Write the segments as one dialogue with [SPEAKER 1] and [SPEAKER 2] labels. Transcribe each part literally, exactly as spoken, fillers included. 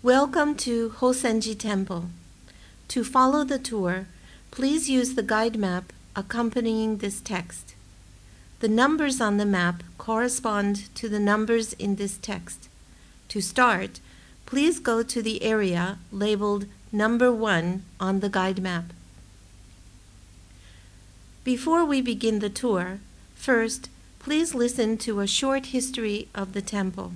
[SPEAKER 1] Welcome to Hosenji Temple. To follow the tour, please use the guide map accompanying this text. The numbers on the map correspond to the numbers in this text. To start, please go to the area labeled Number one on the guide map. Before we begin the tour, first, please listen to a short history of the temple.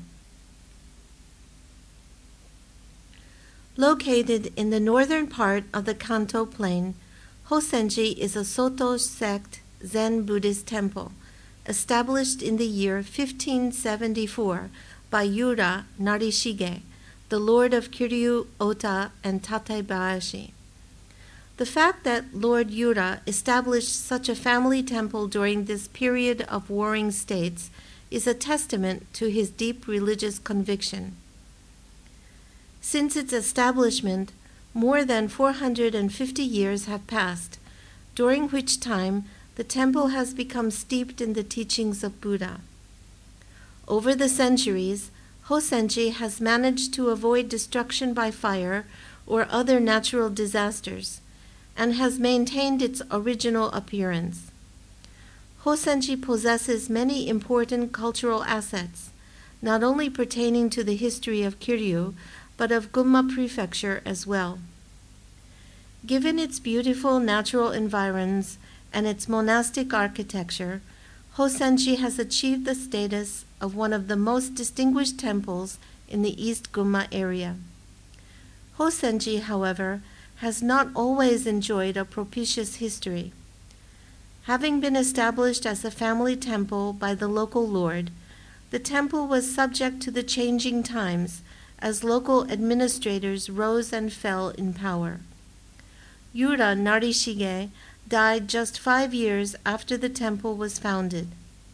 [SPEAKER 1] Located in the northern part of the Kanto Plain, Hosenji is a Soto sect Zen Buddhist temple established in the year fifteen seventy-four by Yura Narishige, the lord of Kiryu, Ota, and Tatebayashi. The fact that Lord Yura established such a family temple during this period of warring states is a testament to his deep religious conviction. Since its establishment, more than four hundred fifty years have passed, during which time the temple has become steeped in the teachings of Buddha. Over the centuries, Hosenji has managed to avoid destruction by fire or other natural disasters, and has maintained its original appearance. Hosenji possesses many important cultural assets, not only pertaining to the history of Kiryu, but of Gunma Prefecture as well. Given its beautiful natural environs and its monastic architecture, Hosenji has achieved the status of one of the most distinguished temples in the East Gunma area. Hosenji, however, has not always enjoyed a propitious history. Having been established as a family temple by the local lord, the temple was subject to the changing times as local administrators rose and fell in power. Yura Narishige died just five years after the temple was founded.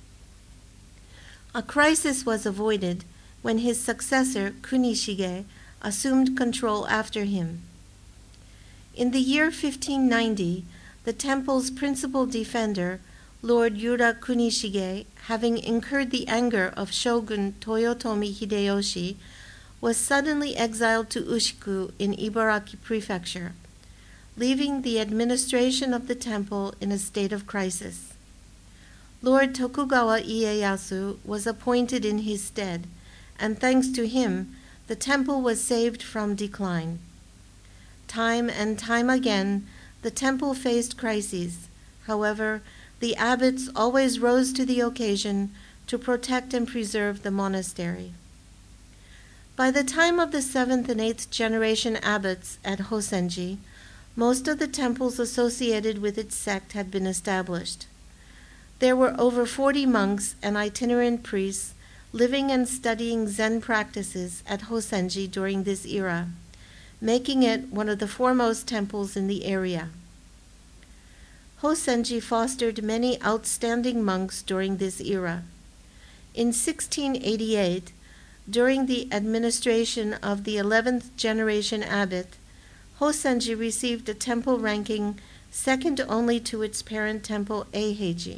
[SPEAKER 1] A crisis was avoided when his successor, Kunishige, assumed control after him. In the year fifteen ninety, the temple's principal defender, Lord Yura Kunishige, having incurred the anger of Shogun Toyotomi Hideyoshi, was suddenly exiled to Ushiku in Ibaraki Prefecture, leaving the administration of the temple in a state of crisis. Lord Tokugawa Ieyasu was appointed in his stead, and thanks to him, the temple was saved from decline. Time and time again, the temple faced crises. However, the abbots always rose to the occasion to protect and preserve the monastery. By the time of the seventh and eighth generation abbots at Hosenji, most of the temples associated with its sect had been established. There were over forty monks and itinerant priests living and studying Zen practices at Hosenji during this era, making it one of the foremost temples in the area. Hosenji fostered many outstanding monks during this era. In sixteen eighty-eight, during the administration of the eleventh generation abbot, Hosenji received a temple ranking second only to its parent temple Eiheiji.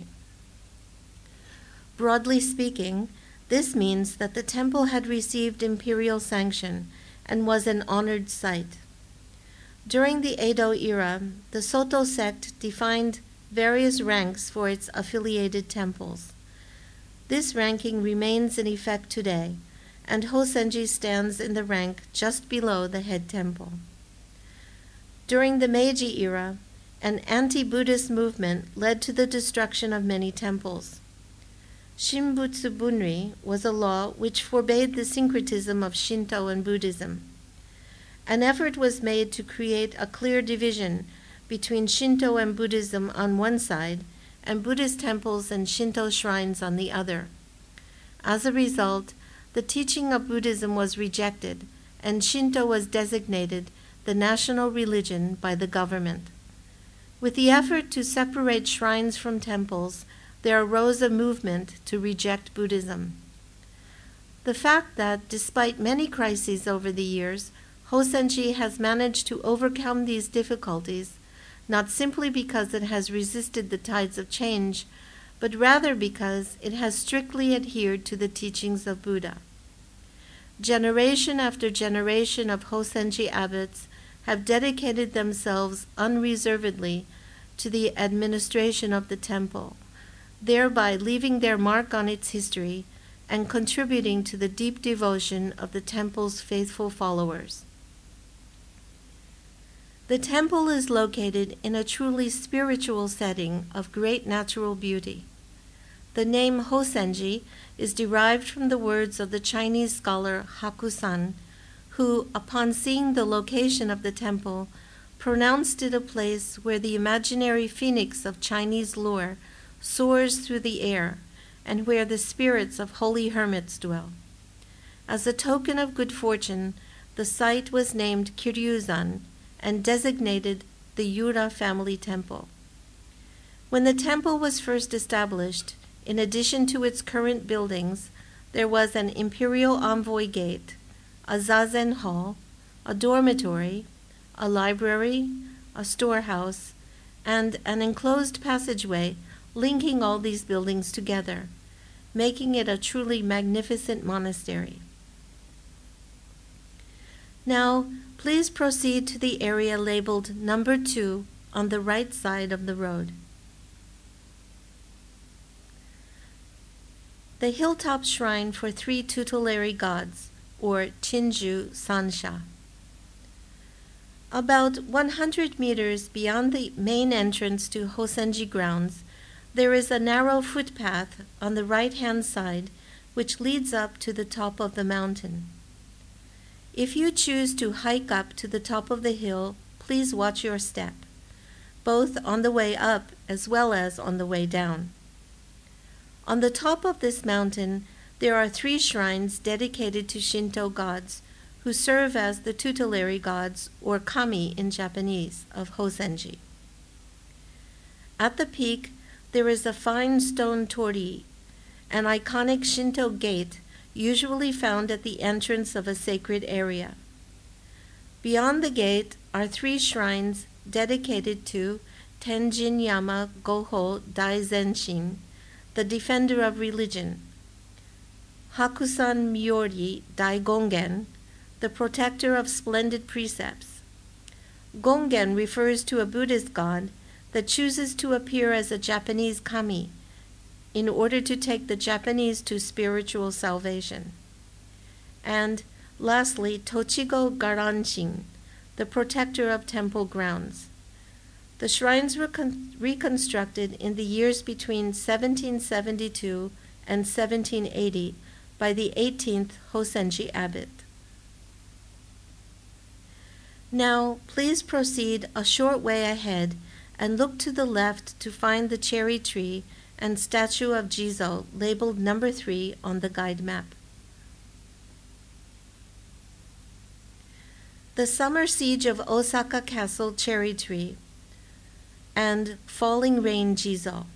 [SPEAKER 1] Broadly speaking, this means that the temple had received imperial sanction and was an honored site. During the Edo era, the Soto sect defined various ranks for its affiliated temples. This ranking remains in effect today, and Hosenji stands in the rank just below the head temple. During the Meiji era, an anti-Buddhist movement led to the destruction of many temples. Shinbutsu Bunri was a law which forbade the syncretism of Shinto and Buddhism. An effort was made to create a clear division between Shinto and Buddhism on one side and Buddhist temples and Shinto shrines on the other. As a result, the teaching of Buddhism was rejected, and Shinto was designated the national religion by the government. With the effort to separate shrines from temples, there arose a movement to reject Buddhism. The fact that, despite many crises over the years, Hosenji has managed to overcome these difficulties, not simply because it has resisted the tides of change, but rather because it has strictly adhered to the teachings of Buddha. Generation after generation of Hosenji abbots have dedicated themselves unreservedly to the administration of the temple, thereby leaving their mark on its history and contributing to the deep devotion of the temple's faithful followers. The temple is located in a truly spiritual setting of great natural beauty. The name Hosenji is derived from the words of the Chinese scholar Hakusan, who, upon seeing the location of the temple, pronounced it a place where the imaginary phoenix of Chinese lore soars through the air and where the spirits of holy hermits dwell. As a token of good fortune, the site was named Kiryuzan and designated the Yura family temple. When the temple was first established, in addition to its current buildings, there was an imperial envoy gate, a zazen hall, a dormitory, a library, a storehouse, and an enclosed passageway linking all these buildings together, making it a truly magnificent monastery. Now, please proceed to the area labeled number two on the right side of the road. The hilltop shrine for three tutelary gods, or Chinju Sansha. About one hundred meters beyond the main entrance to Hosenji grounds, there is a narrow footpath on the right-hand side which leads up to the top of the mountain. If you choose to hike up to the top of the hill, please watch your step, both on the way up as well as on the way down. On the top of this mountain, there are three shrines dedicated to Shinto gods, who serve as the tutelary gods, or kami in Japanese, of Hosenji. At the peak, there is a fine stone torii, an iconic Shinto gate usually found at the entrance of a sacred area. Beyond the gate are three shrines dedicated to Tenjin Yama Goho Daizenshin, the defender of religion, Hakusan Myori Daigongen, the protector of splendid precepts. Gongen refers to a Buddhist god that chooses to appear as a Japanese kami in order to take the Japanese to spiritual salvation. And lastly, Tochigo Garanshin, the protector of temple grounds. The shrines were con- reconstructed in the years between seventeen seventy-two and seventeen eighty by the eighteenth Hosenji abbot. Now, please proceed a short way ahead and look to the left to find the cherry tree and statue of Jizo labeled number three on the guide map. The Summer Siege of Osaka Castle Cherry Tree and Falling Rain Jizo.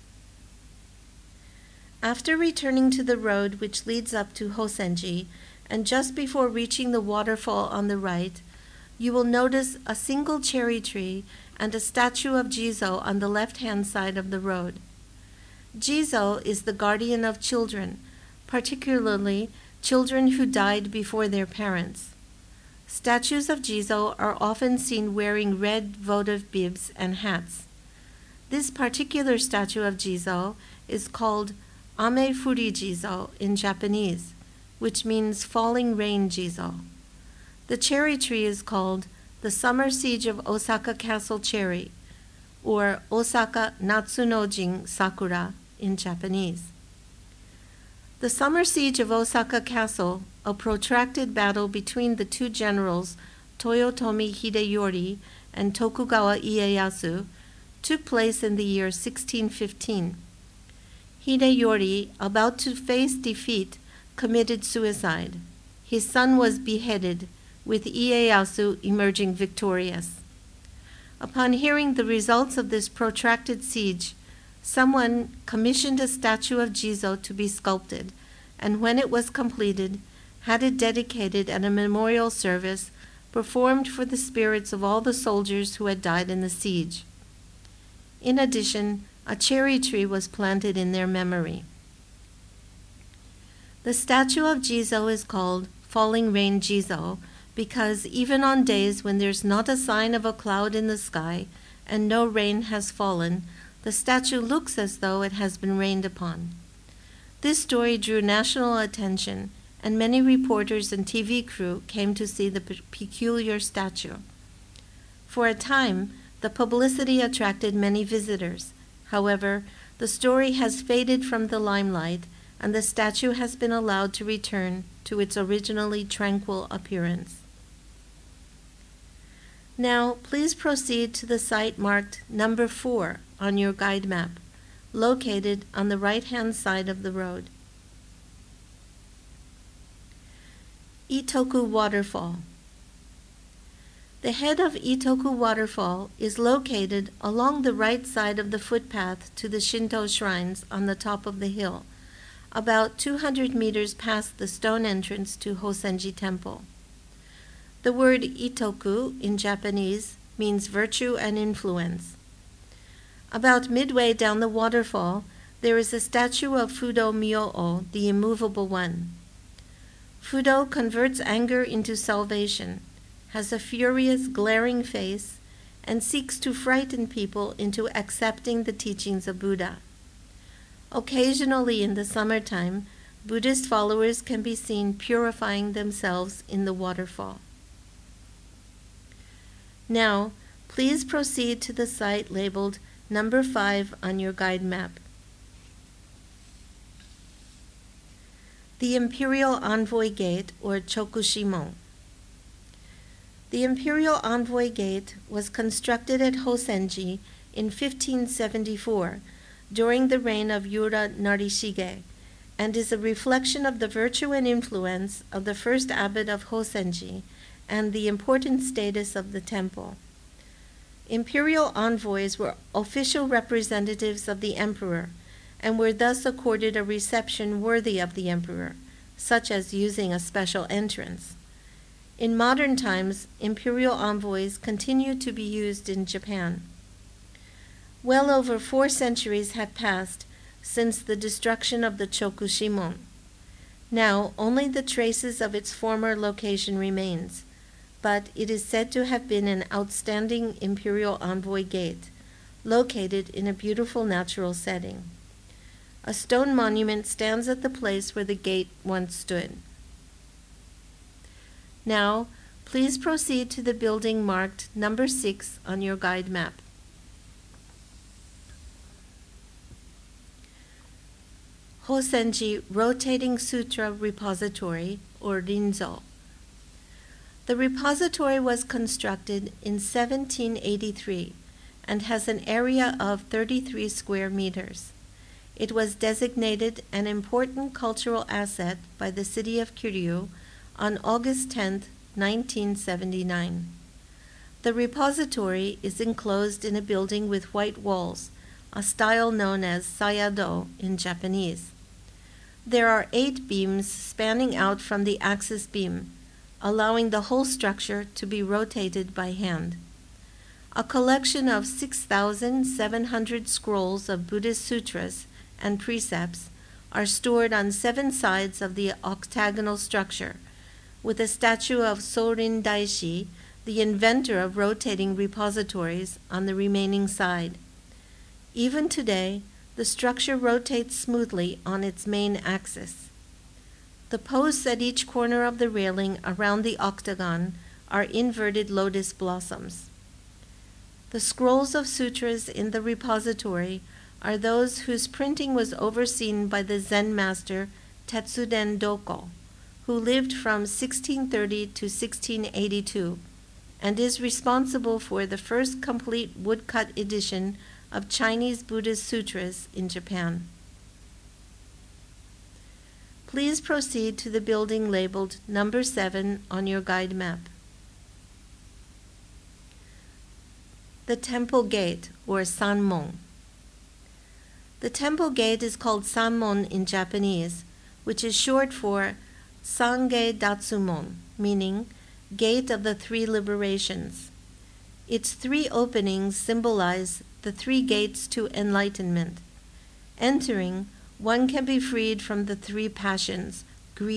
[SPEAKER 1] After returning to the road which leads up to Hosenji, and just before reaching the waterfall on the right, you will notice a single cherry tree and a statue of Jizo on the left-hand side of the road. Jizo is the guardian of children, particularly children who died before their parents. Statues of Jizo are often seen wearing red votive bibs and hats. This particular statue of Jizo is called Ame Furi Jizo in Japanese, which means falling rain Jizo. The cherry tree is called the Summer Siege of Osaka Castle Cherry, or Osaka Natsunojin Sakura in Japanese. The Summer Siege of Osaka Castle, a protracted battle between the two generals Toyotomi Hideyori and Tokugawa Ieyasu, took place in the year sixteen fifteen. Hideyori, about to face defeat, committed suicide. His son was beheaded, with Ieyasu emerging victorious. Upon hearing the results of this protracted siege, someone commissioned a statue of Jizo to be sculpted, and when it was completed, had it dedicated at a memorial service performed for the spirits of all the soldiers who had died in the siege. In addition, a cherry tree was planted in their memory. The statue of Jizo is called falling rain Jizo, because even on days when there's not a sign of a cloud in the sky and no rain has fallen, the statue looks as though it has been rained upon. This story drew national attention, and many reporters and T V crew came to see the pe- peculiar statue. For a time, the publicity attracted many visitors. However, the story has faded from the limelight, and the statue has been allowed to return to its originally tranquil appearance. Now, please proceed to the site marked number four on your guide map, located on the right-hand side of the road. Itoku Waterfall. The head of Itoku Waterfall is located along the right side of the footpath to the Shinto shrines on the top of the hill, about two hundred meters past the stone entrance to Hosenji Temple. The word Itoku in Japanese means virtue and influence. About midway down the waterfall, there is a statue of Fudo Myo-o, the immovable one. Fudo converts anger into salvation, has a furious, glaring face, and seeks to frighten people into accepting the teachings of Buddha. Occasionally in the summertime, Buddhist followers can be seen purifying themselves in the waterfall. Now, please proceed to the site labeled number five on your guide map. The Imperial Envoy Gate, or Chokushimon. The Imperial Envoy Gate was constructed at Hosenji in fifteen seventy-four during the reign of Yura Narishige, and is a reflection of the virtue and influence of the first abbot of Hosenji and the important status of the temple. Imperial envoys were official representatives of the emperor, and were thus accorded a reception worthy of the emperor, such as using a special entrance. In modern times, imperial envoys continue to be used in Japan. Well over four centuries have passed since the destruction of the Chokushimon. Now only the traces of its former location remains, but it is said to have been an outstanding imperial envoy gate, located in a beautiful natural setting. A stone monument stands at the place where the gate once stood. Now, please proceed to the building marked number six on your guide map. Hosenji Rotating Sutra Repository, or Rinzo. The repository was constructed in seventeen eighty-three and has an area of thirty-three square meters. It was designated an important cultural asset by the city of Kiryu on August tenth, nineteen seventy-nine. The repository is enclosed in a building with white walls, a style known as sayado in Japanese. There are eight beams spanning out from the axis beam, allowing the whole structure to be rotated by hand. A collection of six thousand seven hundred scrolls of Buddhist sutras and precepts are stored on seven sides of the octagonal structure, with a statue of Sorin Daishi, the inventor of rotating repositories, on the remaining side. Even today, the structure rotates smoothly on its main axis. The posts at each corner of the railing around the octagon are inverted lotus blossoms. The scrolls of sutras in the repository are those whose printing was overseen by the Zen master Tetsuden Doko, who lived from sixteen thirty to sixteen eighty-two, and is responsible for the first complete woodcut edition of Chinese Buddhist sutras in Japan. Please proceed to the building labeled number seven on your guide map. The Temple Gate, or Sanmon. The temple gate is called Sanmon in Japanese, which is short for Sange Datsumon, meaning Gate of the Three Liberations. Its three openings symbolize the three gates to enlightenment. Entering, one can be freed from the three passions, greed,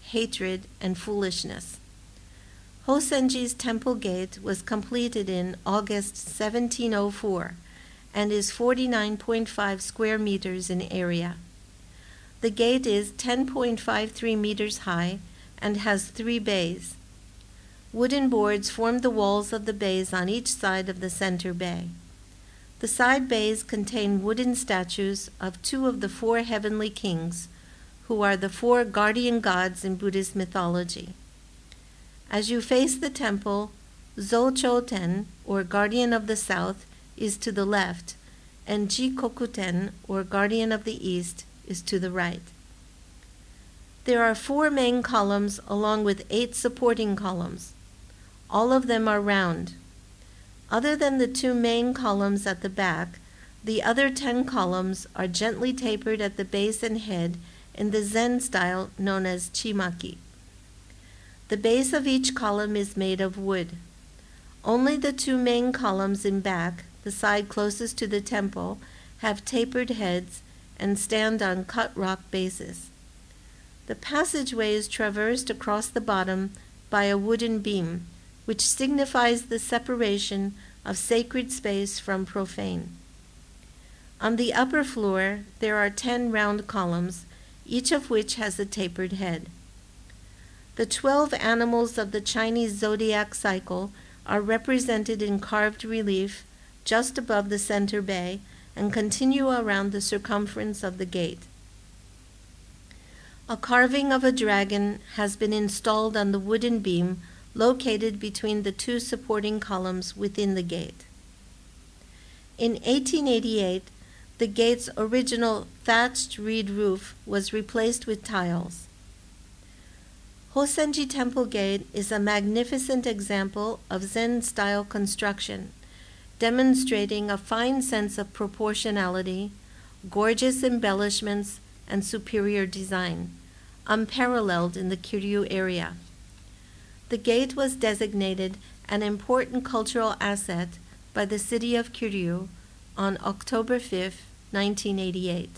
[SPEAKER 1] hatred, and foolishness. Hosenji's temple gate was completed in August seventeen oh four and is forty-nine point five square meters in area. The gate is ten point five three meters high and has three bays. Wooden boards form the walls of the bays on each side of the center bay. The side bays contain wooden statues of two of the four heavenly kings, who are the four guardian gods in Buddhist mythology. As you face the temple, Zo-Cho-Ten, or Guardian of the South, is to the left, and Ji-Koku-Ten, or Guardian of the East, is to the right. There are four main columns along with eight supporting columns. All of them are round. Other than the two main columns at the back, the other ten columns are gently tapered at the base and head in the Zen style known as Chimaki. The base of each column is made of wood. Only the two main columns in back, the side closest to the temple, have tapered heads and stand on cut rock bases. The passageway is traversed across the bottom by a wooden beam, which signifies the separation of sacred space from profane. On the upper floor, there are ten round columns, each of which has a tapered head. The twelve animals of the Chinese zodiac cycle are represented in carved relief just above the center bay and continue around the circumference of the gate. A carving of a dragon has been installed on the wooden beam located between the two supporting columns within the gate. In eighteen eighty-eight, the gate's original thatched reed roof was replaced with tiles. Hosenji Temple Gate is a magnificent example of Zen-style construction, demonstrating a fine sense of proportionality, gorgeous embellishments, and superior design, unparalleled in the Kiryu area. The gate was designated an important cultural asset by the city of Kiryu on October fifth, nineteen eighty-eight.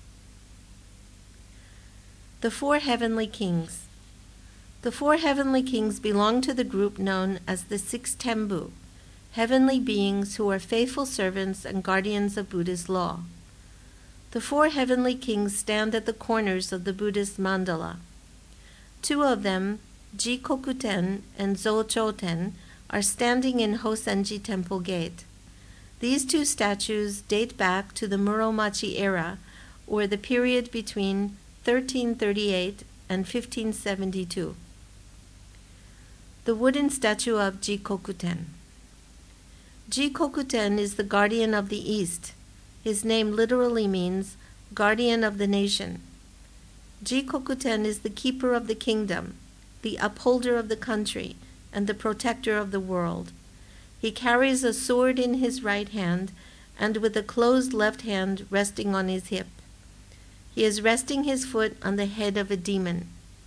[SPEAKER 1] The Four Heavenly Kings. The Four Heavenly Kings belong to the group known as the Six Tenbu, heavenly beings who are faithful servants and guardians of Buddhist law. The Four Heavenly Kings stand at the corners of the Buddhist mandala. Two of them, Ji-Koku-Ten and Zo-Cho-Ten, are standing in Hosenji Temple Gate. These two statues date back to the Muromachi era, or the period between thirteen thirty-eight and fifteen seventy-two. The wooden statue of Ji-Koku-Ten. Ji-Koku-Ten is the guardian of the East. His name literally means guardian of the nation. Ji-Koku-Ten is the keeper of the kingdom, the upholder of the country, and the protector of the world. He carries a sword in his right hand and with a closed left hand resting on his hip. He is resting his foot on the head of a demon.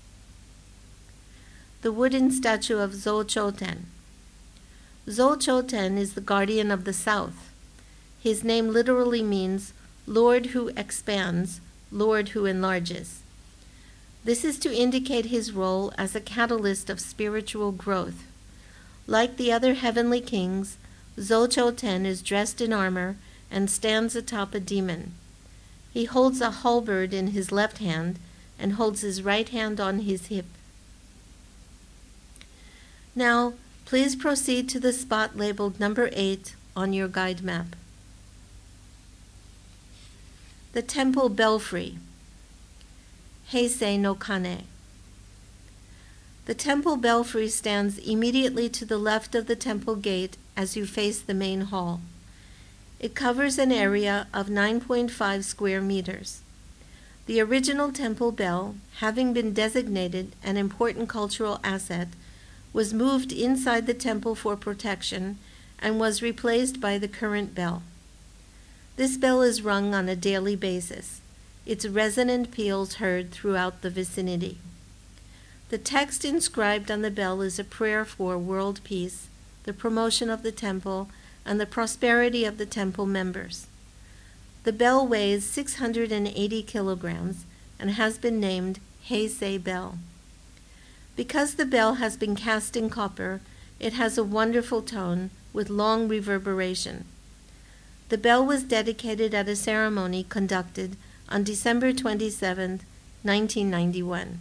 [SPEAKER 1] The wooden statue of Zo-Cho-Ten. Zo-Cho-Ten is the guardian of the South. His name literally means Lord who expands, Lord who enlarges. This is to indicate his role as a catalyst of spiritual growth. Like the other heavenly kings, Zo-Cho-Ten is dressed in armor and stands atop a demon. He holds a halberd in his left hand and holds his right hand on his hip. Now, please proceed to the spot labeled number eight on your guide map. The Temple Belfry, Heisei no Kane. The temple belfry stands immediately to the left of the temple gate as you face the main hall. It covers an area of nine point five square meters. The original temple bell, having been designated an important cultural asset, was moved inside the temple for protection and was replaced by the current bell. This bell is rung on a daily basis, its resonant peals heard throughout the vicinity. The text inscribed on the bell is a prayer for world peace, the promotion of the temple, and the prosperity of the temple members. The bell weighs six hundred eighty kilograms and has been named Heisei Bell. Because the bell has been cast in copper, it has a wonderful tone with long reverberation. The bell was dedicated at a ceremony conducted on December twenty-seventh, nineteen ninety-one.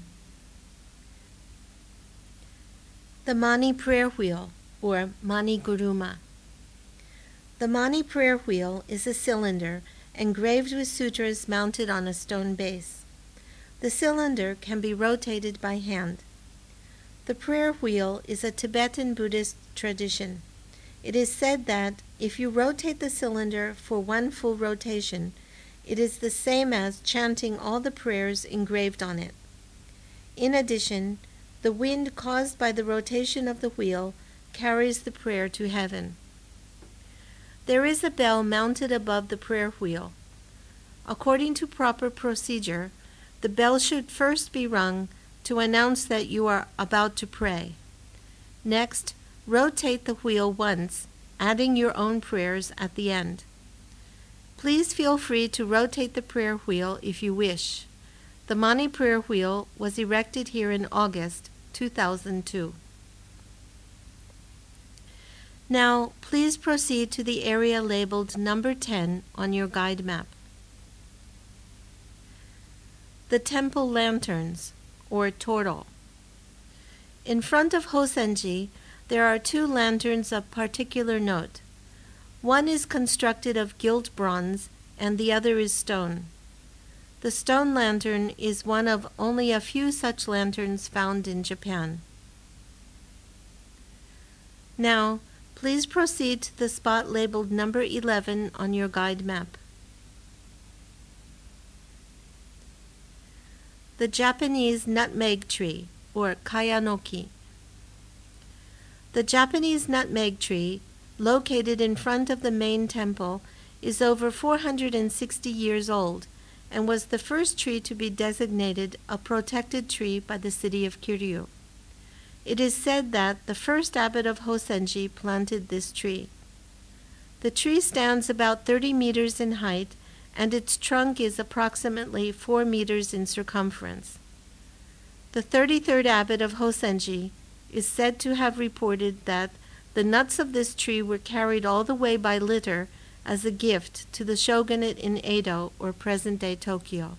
[SPEAKER 1] The Mani Prayer Wheel, or Mani Guruma. The Mani Prayer Wheel is a cylinder engraved with sutras mounted on a stone base. The cylinder can be rotated by hand. The prayer wheel is a Tibetan Buddhist tradition. It is said that if you rotate the cylinder for one full rotation, it is the same as chanting all the prayers engraved on it. In addition, the wind caused by the rotation of the wheel carries the prayer to heaven. There is a bell mounted above the prayer wheel. According to proper procedure, the bell should first be rung to announce that you are about to pray. Next, rotate the wheel once, adding your own prayers at the end. Please feel free to rotate the prayer wheel if you wish. The Mani Prayer Wheel was erected here in August two thousand two. Now, please proceed to the area labeled number ten on your guide map. The Temple Lanterns, or Toro. In front of Hosenji, there are two lanterns of particular note. One is constructed of gilt bronze, and the other is stone. The stone lantern is one of only a few such lanterns found in Japan. Now, please proceed to the spot labeled number eleven on your guide map. The Japanese nutmeg tree, or kayanoki. The Japanese nutmeg tree, located in front of the main temple, is over four hundred sixty years old and was the first tree to be designated a protected tree by the city of Kiryu. It is said that the first abbot of Hosenji planted this tree. The tree stands about thirty meters in height, and its trunk is approximately four meters in circumference. The thirty-third abbot of Hosenji is said to have reported that the nuts of this tree were carried all the way by litter as a gift to the shogunate in Edo, or present-day Tokyo.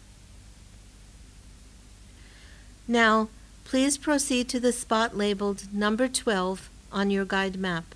[SPEAKER 1] Now, please proceed to the spot labeled number twelve on your guide map.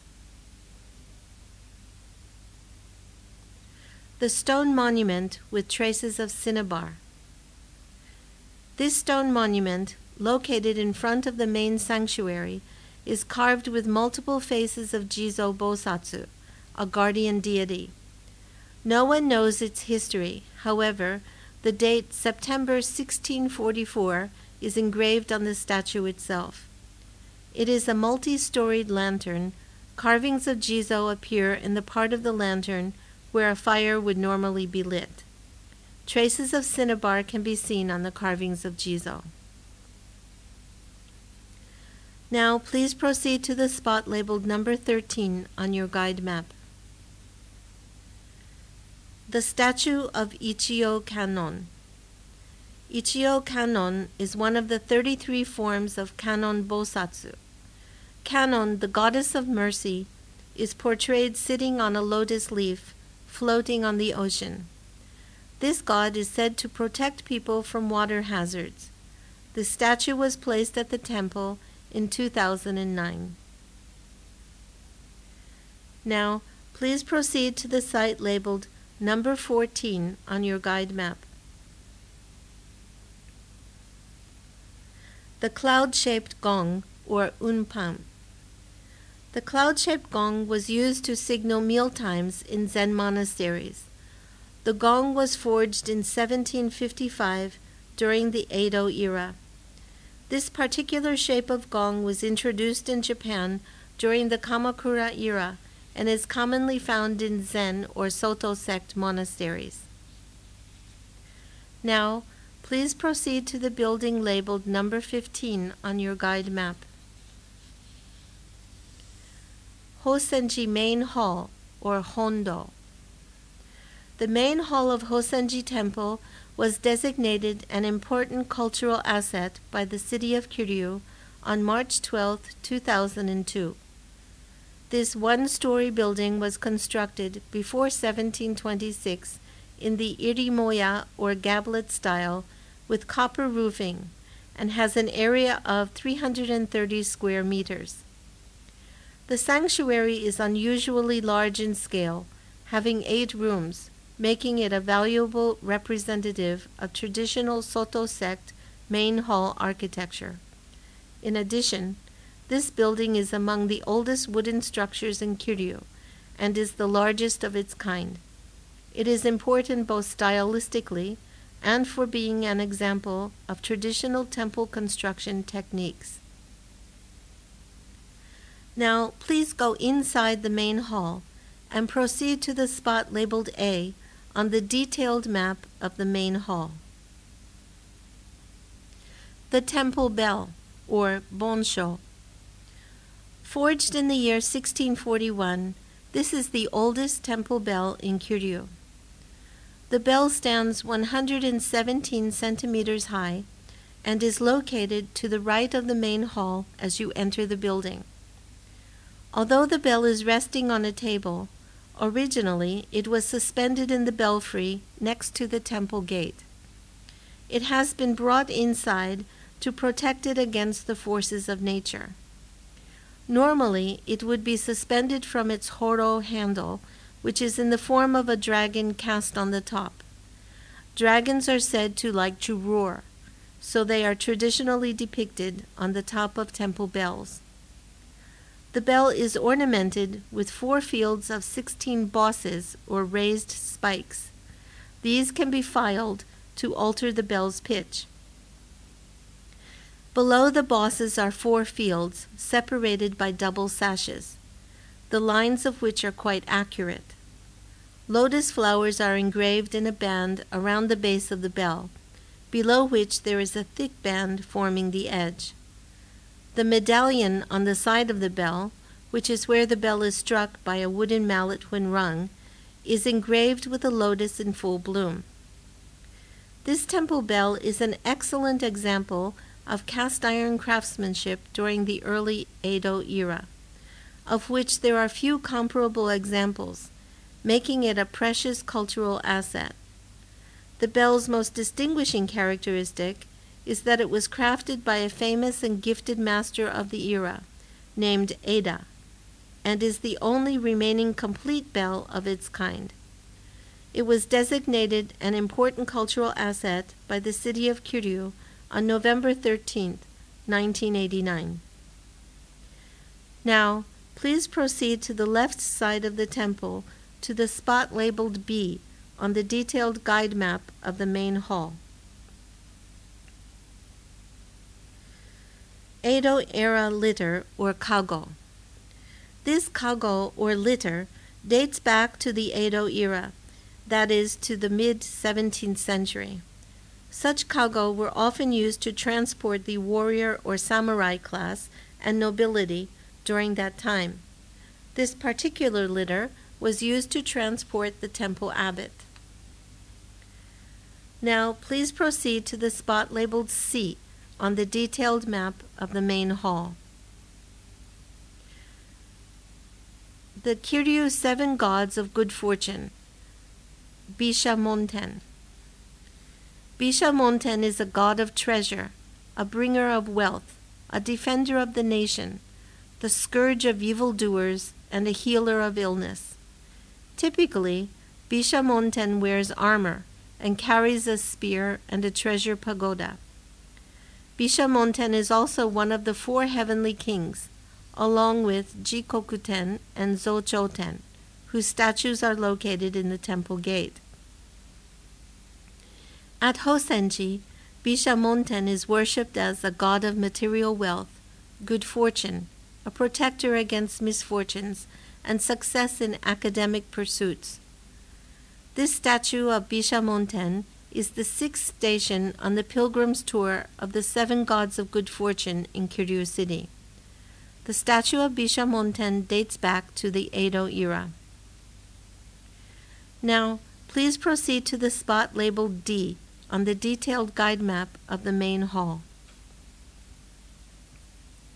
[SPEAKER 1] The stone monument with traces of cinnabar. This stone monument, located in front of the main sanctuary, is carved with multiple faces of Jizo Bosatsu, a guardian deity. No one knows its history. However, the date September sixteen forty-four is engraved on the statue itself. It is a multi-storied lantern. Carvings of Jizo appear in the part of the lantern where a fire would normally be lit. Traces of cinnabar can be seen on the carvings of Jizo. Now, please proceed to the spot labeled number thirteen on your guide map. The statue of Ichiyo Kannon. Ichiyo Kannon is one of the thirty-three forms of Kannon Bosatsu. Kannon, the goddess of mercy, is portrayed sitting on a lotus leaf, floating on the ocean. This god is said to protect people from water hazards. The statue was placed at the temple in two thousand nine. Now, please proceed to the site labeled number fourteen on your guide map. The cloud-shaped gong, or unpan. The cloud-shaped gong was used to signal meal times in Zen monasteries. The gong was forged in seventeen fifty-five during the Edo era. This particular shape of gong was introduced in Japan during the Kamakura era and is commonly found in Zen or Soto sect monasteries. Now, please proceed to the building labeled number fifteen on your guide map. Hosenji Main Hall, or Hondo. The main hall of Hosenji Temple was designated an important cultural asset by the city of Kiryu on March twelfth, two thousand two. This one-story building was constructed before seventeen twenty-six in the irimoya or gablet style with copper roofing and has an area of three hundred thirty square meters. The sanctuary is unusually large in scale, having eight rooms, making it a valuable representative of traditional Soto sect main hall architecture. In addition, this building is among the oldest wooden structures in Kiryu and is the largest of its kind. It is important both stylistically and for being an example of traditional temple construction techniques. Now, please go inside the main hall and proceed to the spot labeled A on the detailed map of the main hall. The temple bell, or bonsho. Forged in the year sixteen forty-one, this is the oldest temple bell in Kiryu. The bell stands one hundred seventeen centimeters high and is located to the right of the main hall as you enter the building. Although the bell is resting on a table, originally it was suspended in the belfry next to the temple gate. It has been brought inside to protect it against the forces of nature. Normally, it would be suspended from its horo handle, which is in the form of a dragon cast on the top. Dragons are said to like to roar, so they are traditionally depicted on the top of temple bells. The bell is ornamented with four fields of sixteen bosses or raised spikes. These can be filed to alter the bell's pitch. Below the bosses are four fields separated by double sashes, the lines of which are quite accurate. Lotus flowers are engraved in a band around the base of the bell, below which there is a thick band forming the edge. The medallion on the side of the bell, which is where the bell is struck by a wooden mallet when rung, is engraved with a lotus in full bloom. This temple bell is an excellent example of cast iron craftsmanship during the early Edo era, of which there are few comparable examples, making it a precious cultural asset. The bell's most distinguishing characteristic is that it was crafted by a famous and gifted master of the era, named Eda, and is the only remaining complete bell of its kind. It was designated an important cultural asset by the city of Kiryu on November thirteenth, nineteen eighty-nine. Now, please proceed to the left side of the temple to the spot labeled B on the detailed guide map of the main hall. Edo-era litter or kago. This kago or litter dates back to the Edo era, that is, to the mid-seventeenth century. Such kago were often used to transport the warrior or samurai class and nobility during that time. This particular litter was used to transport the temple abbot. Now, please proceed to the spot labeled C on the detailed map of the main hall. The Kiryu Seven Gods of Good Fortune, Bishamonten. Bishamonten is a god of treasure, a bringer of wealth, a defender of the nation, the scourge of evildoers, and a healer of illness. Typically, Bishamonten wears armor and carries a spear and a treasure pagoda. Bishamonten is also one of the four heavenly kings, along with Jikokuten and Zochoten, whose statues are located in the temple gate. At Hosenji, Bishamonten is worshipped as a god of material wealth, good fortune, a protector against misfortunes, and success in academic pursuits. This statue of Bishamonten is the sixth station on the pilgrim's tour of the Seven Gods of Good Fortune in Kiryu City. The statue of Bishamonten dates back to the Edo era. Now, please proceed to the spot labeled D on the detailed guide map of the main hall.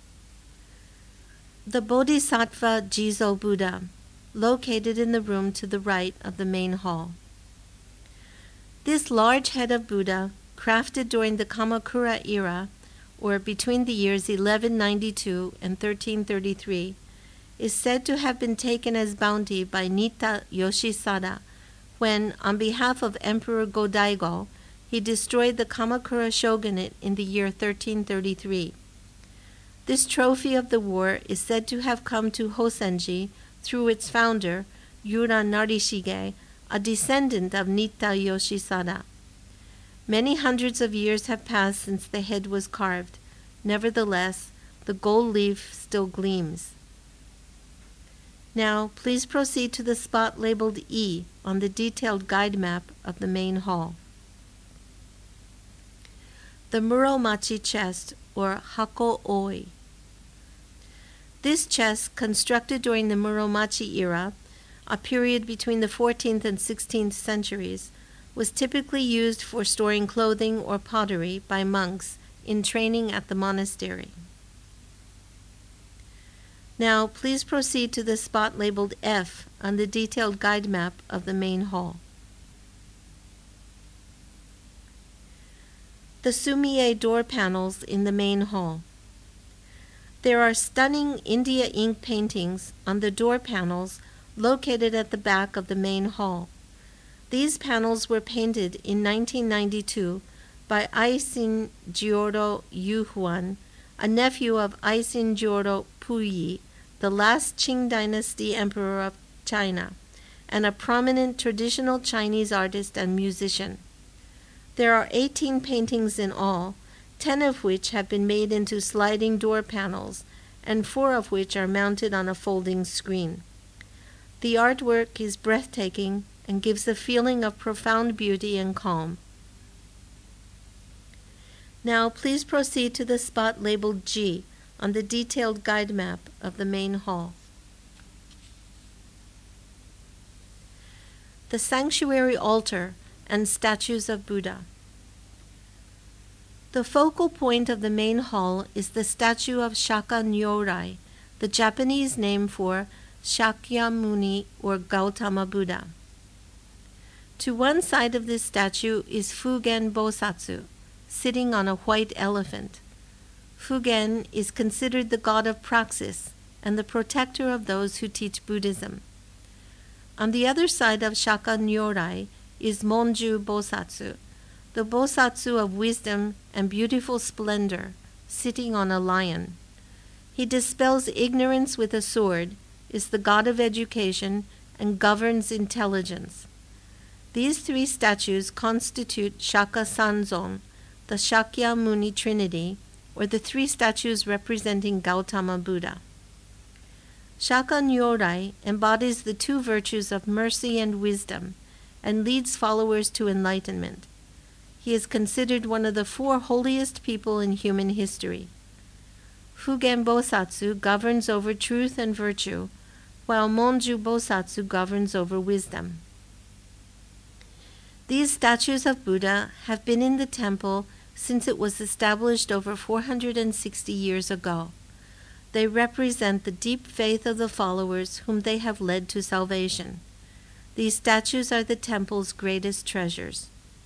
[SPEAKER 1] the Bodhisattva Jizo Buddha, located in the room to the right of the main hall. This large head of Buddha, crafted during the Kamakura era, or between the years eleven ninety-two and thirteen thirty-three, is said to have been taken as bounty by Nitta Yoshisada when, on behalf of Emperor Go-Daigo, he destroyed the Kamakura shogunate in the year thirteen thirty-three. This trophy of the war is said to have come to Hosenji through its founder, Yura Narishige, a descendant of Nitta Yoshisada. Many hundreds of years have passed since the head was carved. Nevertheless, the gold leaf still gleams. Now, please proceed to the spot labeled E on the detailed guide map of the main hall. The Muromachi chest, or Hako-oi. This chest, constructed during the Muromachi era, a period between the fourteenth and sixteenth centuries, was typically used for storing clothing or pottery by monks in training at the monastery. Now, please proceed to the spot labeled F on the detailed guide map of the main hall. The Sumie door panels in the main hall. There are stunning India ink paintings on the door panels located at the back of the main hall. These panels were painted in nineteen ninety-two by Aisin Jiro Yuhuan, a nephew of Aisin Jiro Puyi, the last Qing dynasty emperor of China, and a prominent traditional Chinese artist and musician. There are eighteen paintings in all, ten of which have been made into sliding door panels, and four of which are mounted on a folding screen. The artwork is breathtaking and gives a feeling of profound beauty and calm. Now, please proceed to the spot labeled G on the detailed guide map of the main hall. The sanctuary altar and statues of Buddha. The focal point of the main hall is the statue of Shaka Nyorai, the Japanese name for Shakyamuni or Gautama Buddha. To one side of this statue is Fugen Bosatsu, sitting on a white elephant. Fugen is considered the god of praxis and the protector of those who teach Buddhism. On the other side of Shaka Nyorai is Monju Bosatsu, the Bosatsu of wisdom and beautiful splendor, sitting on a lion. He dispels ignorance with a sword, is the god of education, and governs intelligence. These three statues constitute Shaka Sanzon, the Shakyamuni Trinity, or the three statues representing Gautama Buddha. Shaka Nyorai embodies the two virtues of mercy and wisdom, and leads followers to enlightenment. He is considered one of the four holiest people in human history. Fugen Bosatsu governs over truth and virtue, while Monju Bosatsu governs over wisdom. These statues of Buddha have been in the temple since it was established over four hundred sixty years ago. They represent the deep faith of the followers whom they have led to salvation. These statues are the temple's greatest treasures.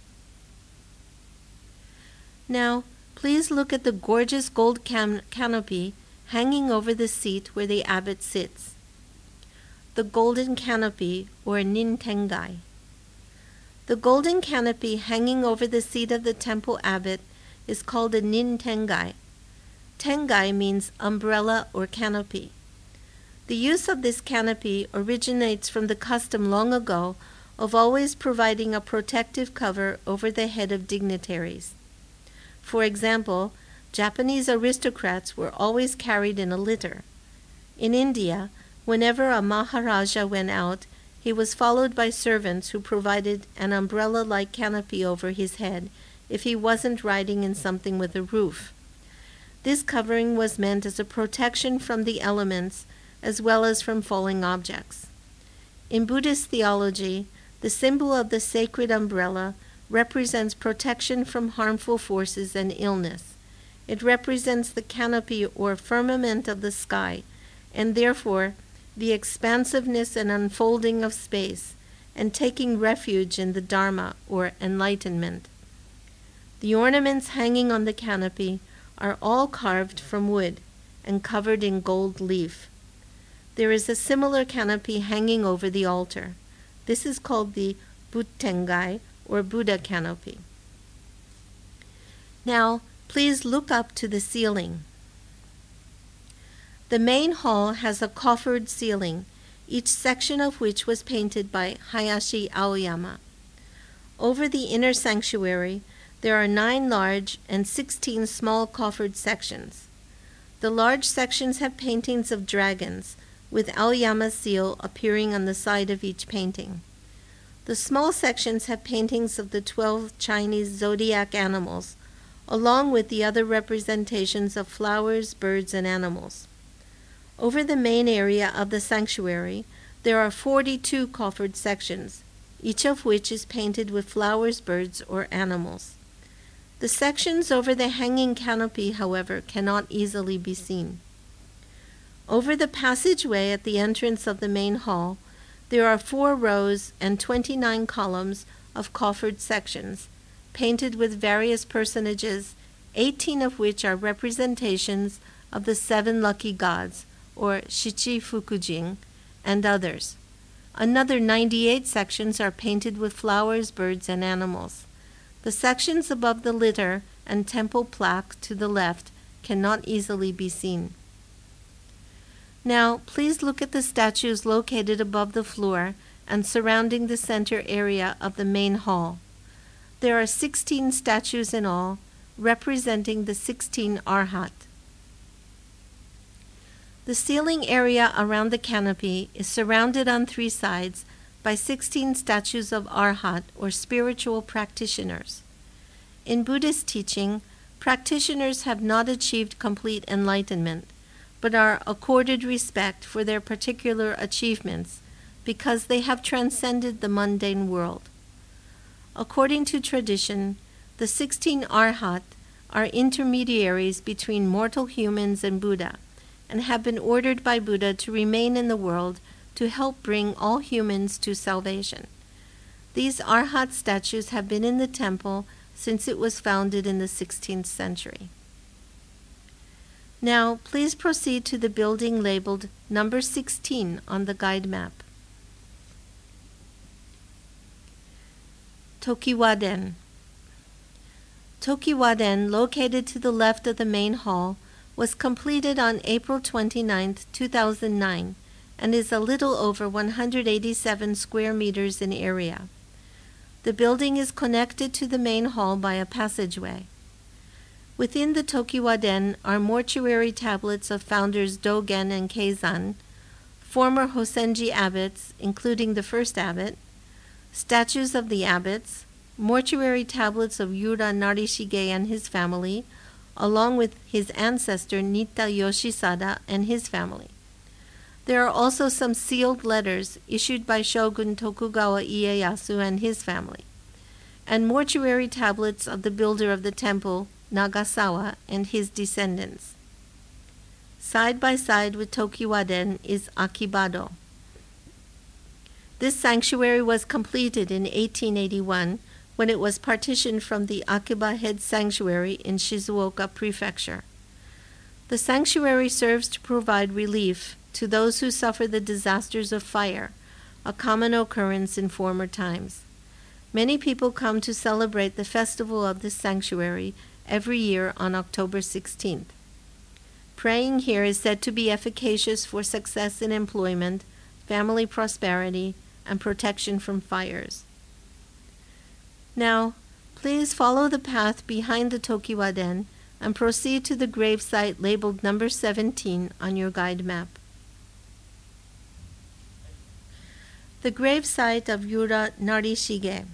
[SPEAKER 1] Now, please look at the gorgeous gold can- canopy hanging over the seat where the abbot sits. The golden canopy, or Nintengai. The golden canopy hanging over the seat of the temple abbot is called a Nintengai. Tengai means umbrella or canopy. The use of this canopy originates from the custom long ago of always providing a protective cover over the head of dignitaries. For example, Japanese aristocrats were always carried in a litter. In India, whenever a Maharaja went out, he was followed by servants who provided an umbrella-like canopy over his head if he wasn't riding in something with a roof. This covering was meant as a protection from the elements as well as from falling objects. In Buddhist theology, the symbol of the sacred umbrella represents protection from harmful forces and illness. It represents the canopy or firmament of the sky, and therefore the expansiveness and unfolding of space, and taking refuge in the Dharma, or enlightenment. The ornaments hanging on the canopy are all carved from wood and covered in gold leaf. There is a similar canopy hanging over the altar. This is called the Buttengai, or Buddha canopy. Now, please look up to the ceiling. The main hall has a coffered ceiling, each section of which was painted by Hayashi Aoyama. Over the inner sanctuary, there are nine large and sixteen small coffered sections. The large sections have paintings of dragons, with Aoyama's seal appearing on the side of each painting. The small sections have paintings of the twelve Chinese zodiac animals, along with the other representations of flowers, birds, and animals. Over the main area of the sanctuary, there are forty-two coffered sections, each of which is painted with flowers, birds, or animals. The sections over the hanging canopy, however, cannot easily be seen. Over the passageway at the entrance of the main hall, there are four rows and twenty-nine columns of coffered sections, painted with various personages, eighteen of which are representations of the seven lucky gods, or Shichi Fukujin, and others. Another ninety-eight sections are painted with flowers, birds, and animals. The sections above the litter and temple plaque to the left cannot easily be seen. Now, please look at the statues located above the floor and surrounding the center area of the main hall. There are sixteen statues in all, representing the sixteen Arhat. The ceiling area around the canopy is surrounded on three sides by sixteen statues of Arhat, or spiritual practitioners. In Buddhist teaching, practitioners have not achieved complete enlightenment, but are accorded respect for their particular achievements because they have transcended the mundane world. According to tradition, the sixteen Arhat are intermediaries between mortal humans and Buddha, and have been ordered by Buddha to remain in the world to help bring all humans to salvation. These Arhat statues have been in the temple since it was founded in the sixteenth century. Now, please proceed to the building labeled number sixteen on the guide map. Tokiwa-den. Tokiwa-den, located to the left of the main hall, was completed on April twenty-ninth, two thousand nine, and is a little over one hundred eighty-seven square meters in area. The building is connected to the main hall by a passageway. Within the Tokiwa-den are mortuary tablets of founders Dogen and Keizan, former Hosenji abbots, including the first abbot, statues of the abbots, mortuary tablets of Yura Narishige and his family, along with his ancestor Nitta Yoshisada and his family. There are also some sealed letters issued by Shogun Tokugawa Ieyasu and his family, and mortuary tablets of the builder of the temple, Nagasawa, and his descendants. Side by side with Tokiwa-den is Akibado. This sanctuary was completed in eighteen eighty-one when it was partitioned from the Akiba Head Sanctuary in Shizuoka Prefecture. The sanctuary serves to provide relief to those who suffer the disasters of fire, a common occurrence in former times. Many people come to celebrate the festival of this sanctuary every year on October sixteenth. Praying here is said to be efficacious for success in employment, family prosperity, and protection from fires. Now, please follow the path behind the Tokiwa-den and proceed to the gravesite labeled number seventeen on your guide map. The gravesite of Yura Narishige.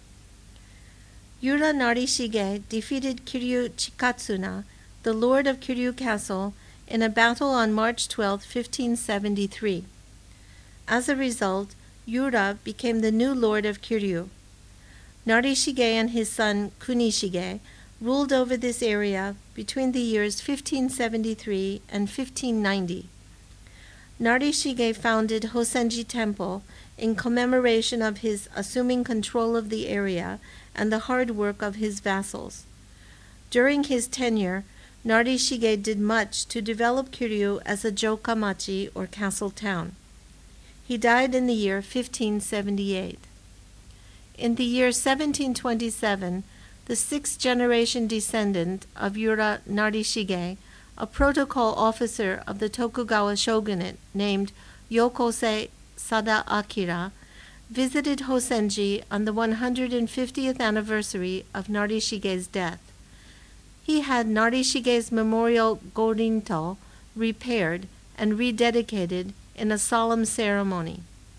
[SPEAKER 1] Yura Narishige defeated Kiryu Chikatsuna, the lord of Kiryu Castle, in a battle on March twelfth, fifteen seventy-three. As a result, Yura became the new lord of Kiryu. Narishige and his son Kunishige ruled over this area between the years fifteen seventy-three and fifteen ninety. Narishige founded Hosenji Temple in commemoration of his assuming control of the area and the hard work of his vassals. During his tenure, Narishige did much to develop Kiryu as a jokamachi or castle town. He died in the year fifteen seventy-eight. In the year seventeen twenty-seven, the sixth-generation descendant of Yura Narishige, a protocol officer of the Tokugawa shogunate named Yokosei Sada Akira, visited Hosenji on the one hundred fiftieth anniversary of Narishige's death. He had Narishige's memorial Gorinto repaired and rededicated in a solemn ceremony.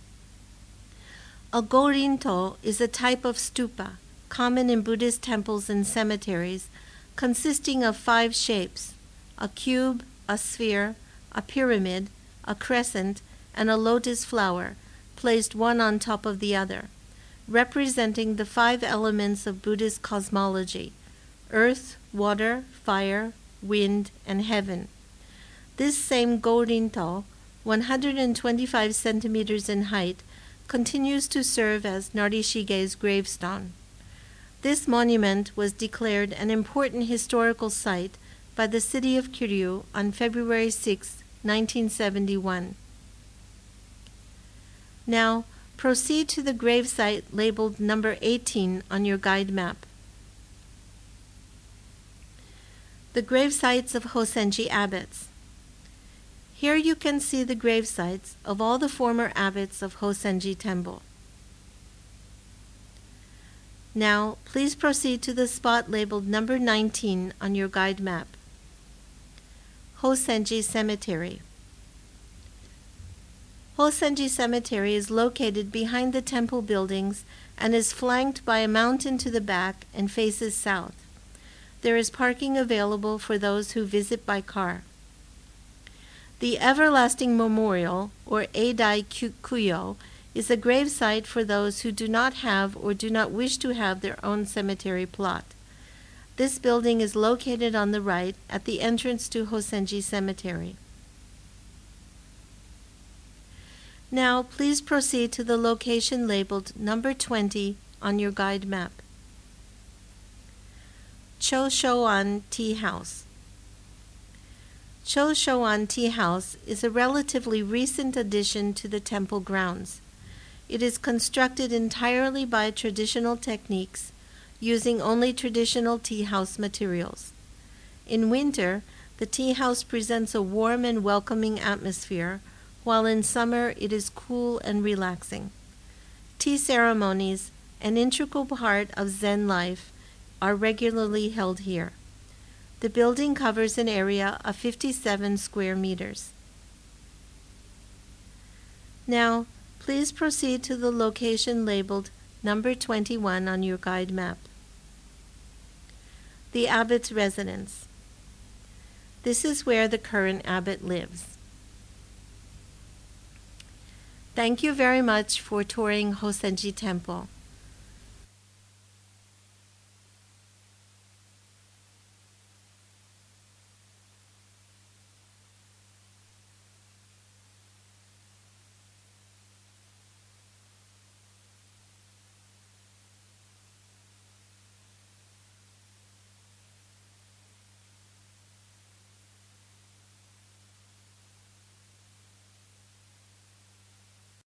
[SPEAKER 1] A Gorinto is a type of stupa, common in Buddhist temples and cemeteries, consisting of five shapes: a cube, a sphere, a pyramid, a crescent, and a lotus flower, placed one on top of the other, representing the five elements of Buddhist cosmology: earth, water, fire, wind, and heaven. This same Gorinto, one hundred twenty-five centimeters in height, continues to serve as Narishige's gravestone. This monument was declared an important historical site by the city of Kiryu on February sixth, nineteen seventy-one. Now, proceed to the gravesite labeled number eighteen on your guide map. The gravesites of Hosenji abbots. Here you can see the gravesites of all the former abbots of Hosenji Temple. Now, please proceed to the spot labeled number nineteen on your guide map. Hosenji Cemetery. Hosenji Cemetery is located behind the temple buildings and is flanked by a mountain to the back and faces south. There is parking available for those who visit by car. The Everlasting Memorial, or Eidai Kuyo, is a gravesite for those who do not have or do not wish to have their own cemetery plot. This building is located on the right at the entrance to Hosenji Cemetery. Now, please proceed to the location labeled number twenty on your guide map. Choshoan Tea House. Choshoan Tea House is a relatively recent addition to the temple grounds. It is constructed entirely by traditional techniques, using only traditional tea house materials. In winter, the tea house presents a warm and welcoming atmosphere, while in summer it is cool and relaxing. Tea ceremonies, an integral part of Zen life, are regularly held here. The building covers an area of fifty-seven square meters. Now, please proceed to the location labeled number twenty-one on your guide map. The abbot's residence. This is where the current abbot lives. Thank you very much for touring Hosenji Temple.